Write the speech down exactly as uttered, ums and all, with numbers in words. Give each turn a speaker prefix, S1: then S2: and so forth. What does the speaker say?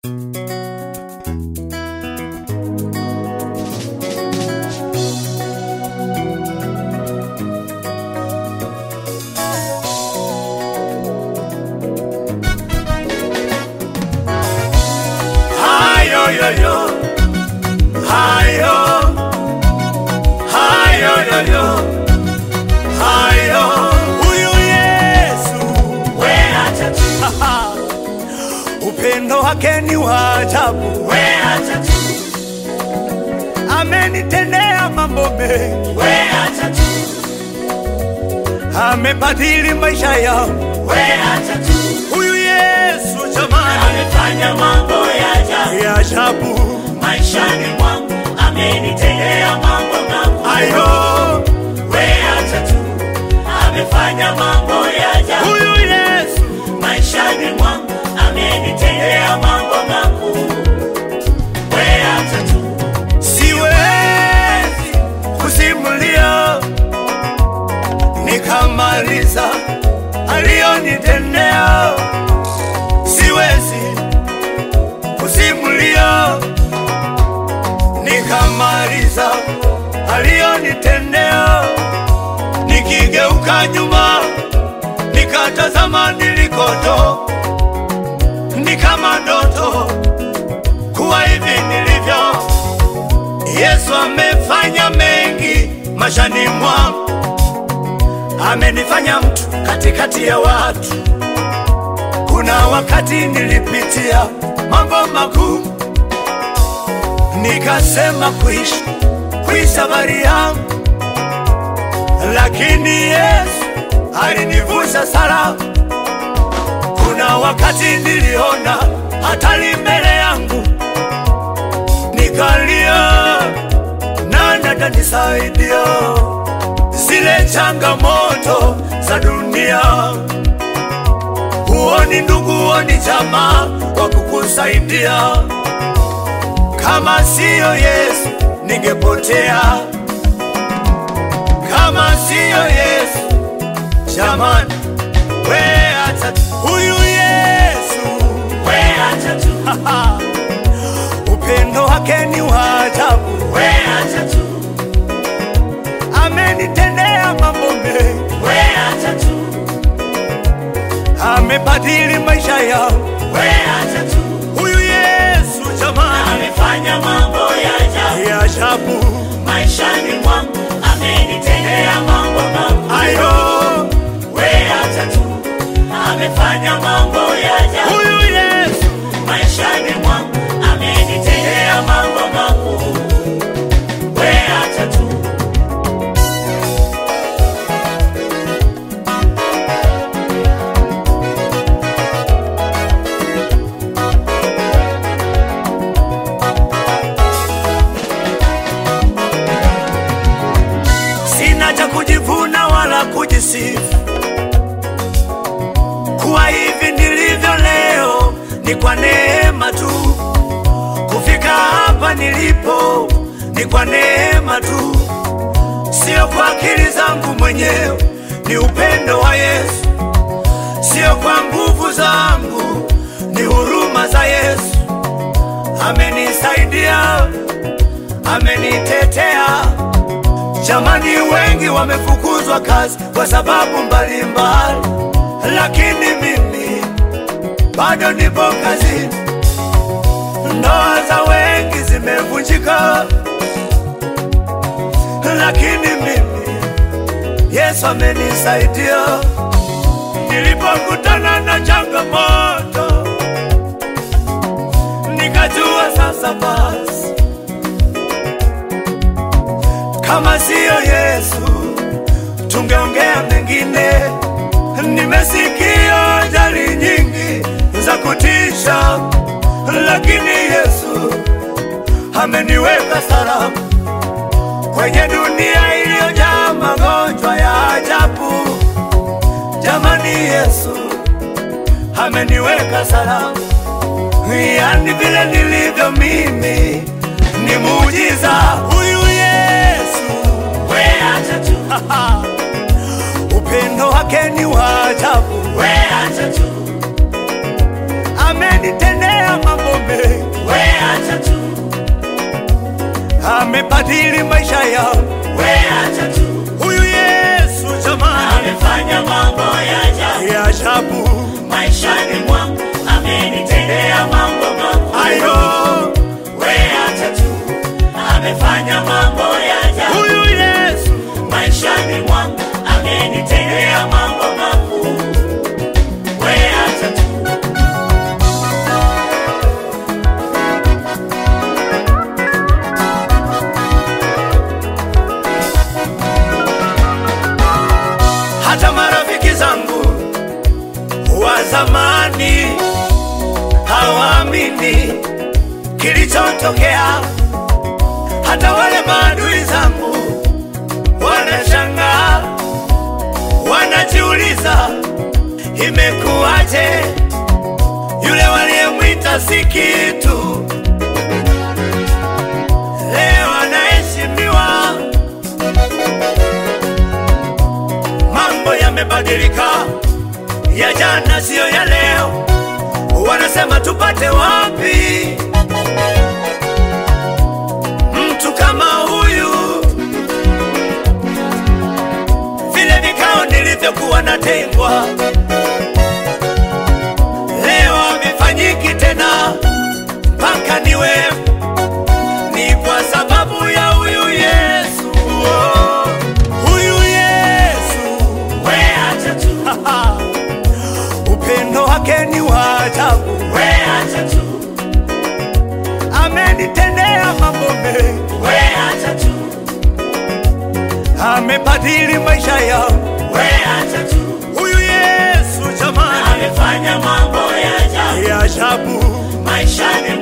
S1: Upendo wake ni wa ajabu,
S2: we acha tu.
S1: Amenitendea mambo mengi,
S2: we acha tu.
S1: Amebadili maisha yangu,
S2: we acha tu.
S1: Huyu Yesu jamani,
S2: amefanya mambo ya ajabu,
S1: ya ajabu
S2: maishani mwangu. Amenitendea mambo makuu,
S1: ayo,
S2: we acha tu. Amefanya mambo ya ajabu,
S1: huyu Yesu
S2: maishani mwangu. Amenitendea mambo makuu, we acha tu.
S1: Siwezi kusimulia nikamaliza alionitendea, siwezi kusimulia nikamaliza alionitendea. Nikigeuka nyuma nikatazama nilikotoka, ni kama ndoto kuwa hivi nilivyo. Yesu amefanya mengi maishani mwangu, amenifanya mtu katikati ya watu. Kuna wakati nilipitia mambo magumu, nikasema kuishi kuishi safari yangu, lakini Yesu alinivusha salama. Kuna wakati niliona hatari mbele yangu, nikalia, nani atanisaidia? Zile changamoto za dunia, huoni ndugu, huoni jamaa wa kukusaidia. Kama siyo Yesu ningepotea, kama siyo Yesu jamani, we acha tu. Huyu Yesu
S2: we acha tu.
S1: upendo wake ni wa ajabu,
S2: we acha tu.
S1: amenitendea mambo mengi,
S2: we acha tu.
S1: amebadili maisha yangu,
S2: we acha tu.
S1: huyu Yesu jamani,
S2: amefanya mambo ya ajabu,
S1: ya ajabu
S2: maishani mwangu. Amenitendea mambo makuu,
S1: ayo,
S2: we acha tu. Amefanya mambo ya ajabu,
S1: huyu Yesu
S2: maishani mwangu. Amenitendea mambo makuu, we acha tu.
S1: sina cha kujivuna wala kujisifu, kuwa hivi nilivyo leo ni kwa neema tu. Kufika hapa nilipo ni kwa neema tu, sio kwa akili zangu mwenyewe, ni upendo wa Yesu. Sio kwa nguvu zangu, ni huruma za Yesu. Amenisaidia, amenitetea. Jamani, wengi wamefukuzwa kazi kwa sababu mbalimbali, lakini mimi bado nipo kazini. Ndoa za wengi zimevunjika, lakini mimi Yesu amenisaidia. Nilipokutana na changamoto, nikajua sasa basi, kama siyo Yesu tungeongea mengine. Nimesikia ajali nyingi za kutisha, lakini Yesu ameniweka salama kwenye dunia iliyojaa magonjwa ya ajabu. Jamani, Yesu ameniweka salama, yani vile nilivyo mimi ni muujiza. Huyu Yesu
S2: we acha tu.
S1: upendo wake ni wa ajabu,
S2: we acha tu.
S1: amenitendea mambo mengi, amebadili maisha yangu.
S2: We acha tu,
S1: Huyu Yesu jamani,
S2: amefanya mambo ya ajabu.
S1: ya ajabu.
S2: Maishani mwangu amenitendea mambo makuu.
S1: Ayo,
S2: We acha tu, amefanya mambo ya ajabu.
S1: huyu Yesu
S2: Maishani mwangu amenitendea mambo makuu. We acha tu.
S1: hata marafiki zangu wa zamani hawaamini kilichotokea. Hata wale maadui zangu wanashangaa, wanajiuliza imekuwaje, yule waliyemwita si kitu leo anaheshimiwa. Mambo yamebadilika, ya jana siyo ya leo. Wanasema tupate wapi mtu kama huyu? Vile vikao nilivyokuwa natengwa leo havifanyiki tena, mpaka niwe ni kwa sababu ya huyu Yesu. Oh, huyu Yesu,
S2: We acha tu,
S1: upendo wake ni wa ajabu.
S2: we acha tu,
S1: Amenitendea mambo mengi,
S2: we acha tu,
S1: amebadili maisha yangu.
S2: we acha tu,
S1: Huyu Yesu jamani,
S2: amefanya mambo ya ajabu.
S1: ya ajabu.
S2: Maishani